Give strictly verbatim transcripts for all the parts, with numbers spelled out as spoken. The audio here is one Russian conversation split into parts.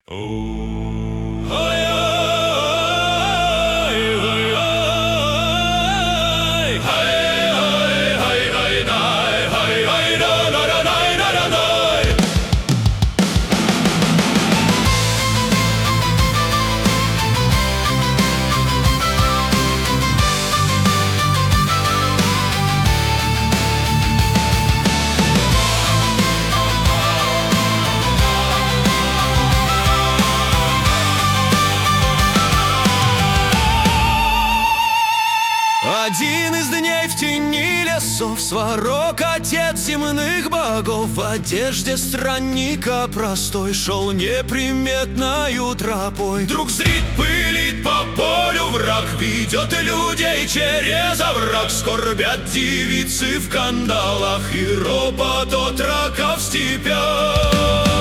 Один из дней в тени лесов Сварог, отец земных богов, в одежде странника простой шел неприметною тропой. Вдруг зрит, пылит по полю враг, ведет людей через овраг. Скорбят девицы в кандалах и ропот отрока в степях.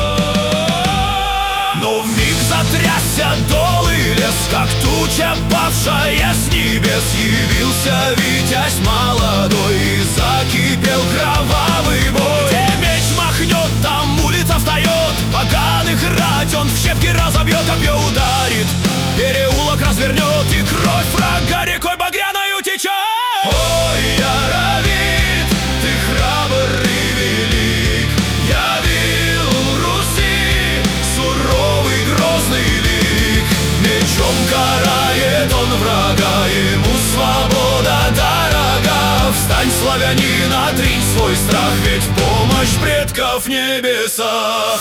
Но вмиг затрясся дол и лес, как туча, павшая с небес. Явился витязь молодой и закипел кровавый бой. Где меч махнет, там улица встает, поганых рать он в щепки разобьет, копье ударит, переулок развернет, и кровь врага рекой багряною течет. Ой, Яровит, ты храбр и велик, явил Руси суровый грозный лик. Мечом карает он врага, ему свобода дорога. Встань, славянин, отринь свой страх, ведь помощь предков в небесах.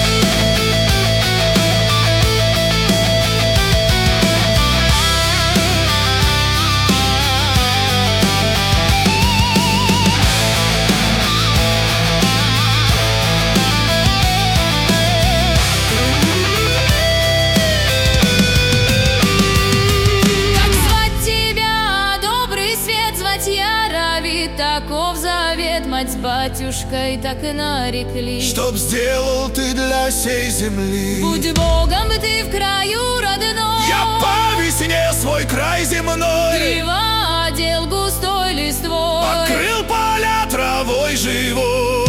Таков завет, мать с батюшкой так и нарекли. Чтоб сделал ты для сей земли, будь Богом ты в краю родном. Я по весне свой край земной Криво одел густой листвой, покрыл поля травой живой.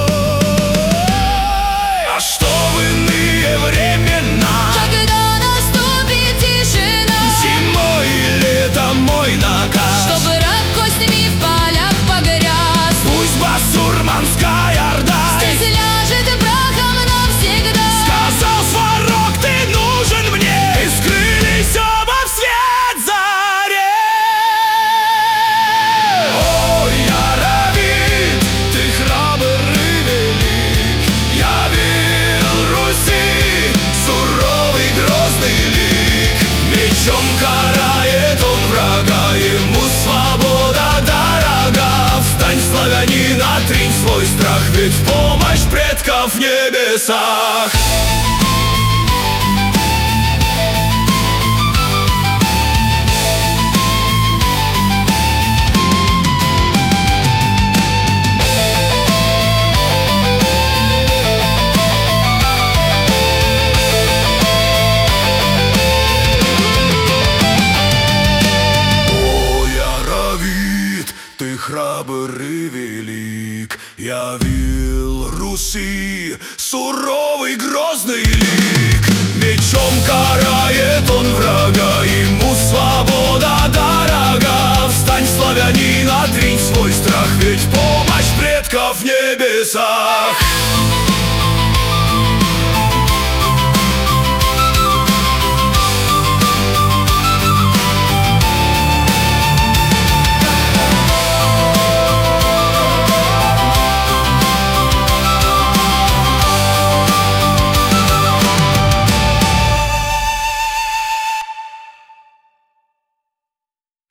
А что в иные времена, когда наступит тишина, зимой и летом мой наказ, чтобы раб костями в полях погряз. пусть басурманская орда здесь ляжет прахом навсегда. Сказал Сварог, ты нужен мне, и скрылись оба в свет зари. Ой, Яровит, ты храбр и велик, явил Руси суровый грозный лик. Мечом карает он врага, ему свобода дорога. Встань, славянин, отринь свой страх, ведь помощь предков в небесах. Ты храбр и велик, явил Руси суровый грозный лик. Мечом карает он врага, ему свобода дорога. Встань, славянин, отринь свой страх, ведь помощь предков в небесах.